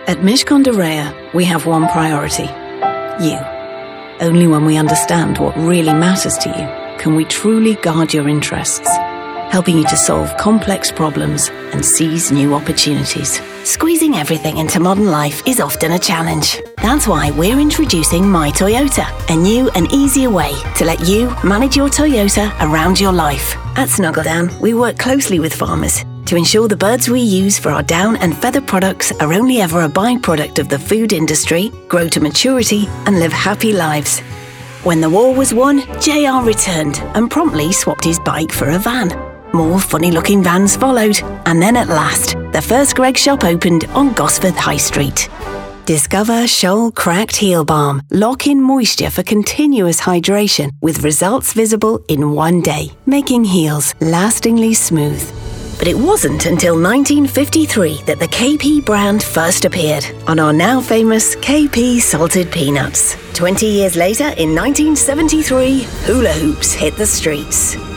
At Mishcon de Reya, we have one priority. You. Only when we understand what really matters to you can we truly guard your interests, helping you to solve complex problems and seize new opportunities. Squeezing everything into modern life is often a challenge. That's why we're introducing My Toyota, a new and easier way to let you manage your Toyota around your life. At Snuggledown, we work closely with farmers to ensure the birds we use for our down and feather products are only ever a byproduct of the food industry, grow to maturity and live happy lives. When the war was won, JR returned and promptly swapped his bike for a van. More funny-looking vans followed, and then at last, the first Greg shop opened on Gosforth High Street. Discover Scholl Cracked Heel Balm. Lock in moisture for continuous hydration with results visible in one day, making heels lastingly smooth. But it wasn't until 1953 that the KP brand first appeared on our now famous KP Salted Peanuts. 20 years later, in 1973, hula hoops hit the streets.